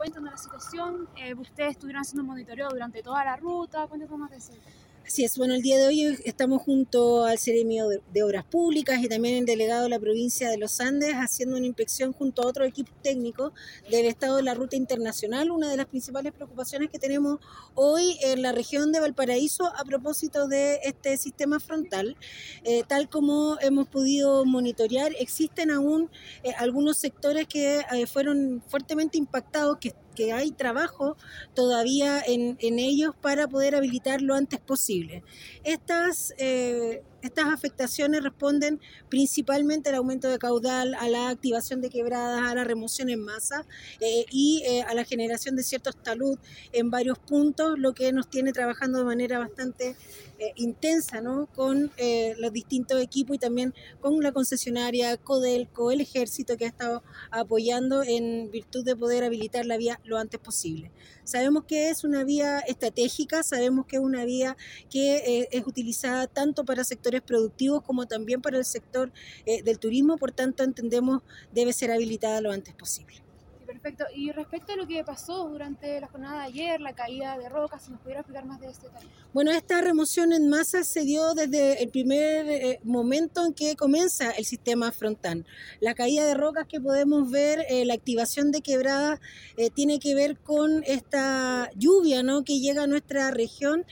cuéntanos la situación. Ustedes estuvieron haciendo monitoreo durante toda la ruta. Cuéntanos más de eso. Así es, bueno, el día de hoy estamos junto al Seremio de Obras Públicas y también el delegado de la provincia de Los Andes haciendo una inspección junto a otro equipo técnico del estado de la ruta internacional, una de las principales preocupaciones que tenemos hoy en la región de Valparaíso a propósito de este sistema frontal. Tal como hemos podido monitorear, existen aún algunos sectores que fueron fuertemente impactados, que hay trabajo todavía en ellos para poder habilitar lo antes posible. Estas afectaciones responden principalmente al aumento de caudal, a la activación de quebradas, a la remoción en masa y a la generación de ciertos talud en varios puntos, lo que nos tiene trabajando de manera bastante intensa, ¿no? Con los distintos equipos y también con la concesionaria Codelco, el Ejército, que ha estado apoyando en virtud de poder habilitar la vía lo antes posible. Sabemos que es una vía estratégica, sabemos que es una vía que es utilizada tanto para sectores productivos como también para el sector del turismo, por tanto entendemos debe ser habilitada lo antes posible. Perfecto. Y respecto a lo que pasó durante la jornada de ayer, la caída de rocas, si nos pudiera explicar más de este tema. Bueno, esta remoción en masa se dio desde el primer momento en que comienza el sistema frontal. La caída de rocas que podemos ver, la activación de quebradas, tiene que ver con esta lluvia, ¿no?, que llega a nuestra región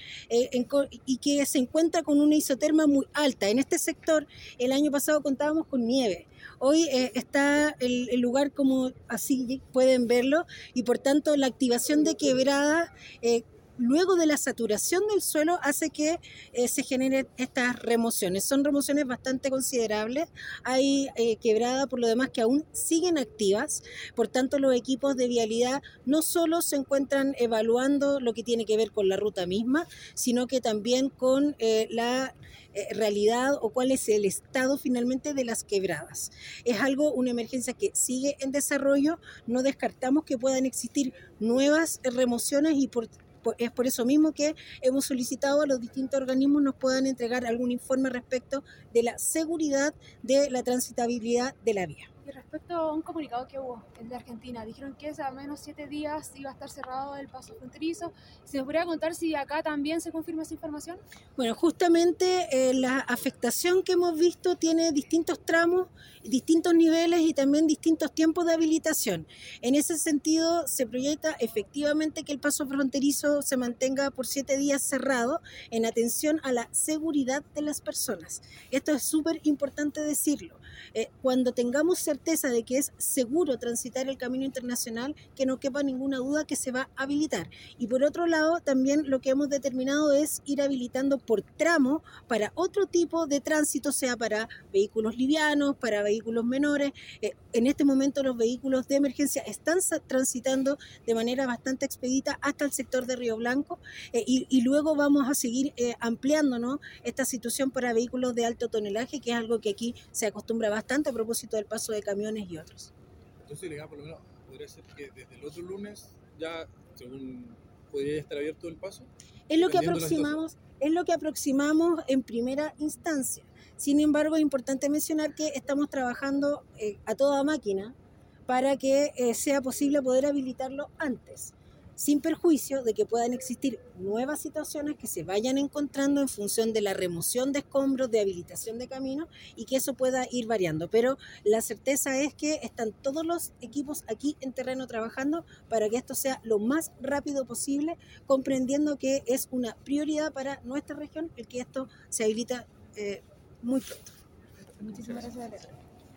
y que se encuentra con una isoterma muy alta. En este sector, el año pasado contábamos con nieve. Hoy está el lugar como así pueden verlo y por tanto la activación de quebradas luego de la saturación del suelo hace que se generen estas remociones. Son remociones bastante considerables. Hay quebradas por lo demás que aún siguen activas. Por tanto, los equipos de vialidad no solo se encuentran evaluando lo que tiene que ver con la ruta misma, sino que también con la realidad o cuál es el estado finalmente de las quebradas. Es una emergencia que sigue en desarrollo, no descartamos que puedan existir nuevas remociones y es por eso mismo que hemos solicitado a los distintos organismos nos puedan entregar algún informe respecto de la seguridad de la transitabilidad de la vía. Y respecto a un comunicado que hubo de Argentina, dijeron que a menos 7 días iba a estar cerrado el paso fronterizo. ¿Se nos podría contar si acá también se confirma esa información? Bueno, justamente la afectación que hemos visto tiene distintos tramos, distintos niveles y también distintos tiempos de habilitación. En ese sentido, se proyecta efectivamente que el paso fronterizo se mantenga por 7 días cerrado en atención a la seguridad de las personas. Esto es súper importante decirlo. Cuando tengamos certeza de que es seguro transitar el camino internacional, que no quepa ninguna duda que se va a habilitar. Y por otro lado, también lo que hemos determinado es ir habilitando por tramo para otro tipo de tránsito, sea para vehículos livianos, para vehículos menores. En este momento los vehículos de emergencia están transitando de manera bastante expedita hasta el sector de Río Blanco y luego vamos a seguir ampliando, ¿no?, esta situación para vehículos de alto tonelaje, que es algo que aquí se acostumbra bastante a propósito del paso de camiones y otros. Entonces, legal, por lo menos podría ser que desde el otro lunes ya, según podría estar abierto el paso. Es lo que aproximamos en primera instancia. Sin embargo, es importante mencionar que estamos trabajando a toda máquina para que sea posible poder habilitarlo antes, sin perjuicio de que puedan existir nuevas situaciones que se vayan encontrando en función de la remoción de escombros, de habilitación de caminos y que eso pueda ir variando. Pero la certeza es que están todos los equipos aquí en terreno trabajando para que esto sea lo más rápido posible, comprendiendo que es una prioridad para nuestra región el que esto se habilita muy pronto. Muchísimas gracias.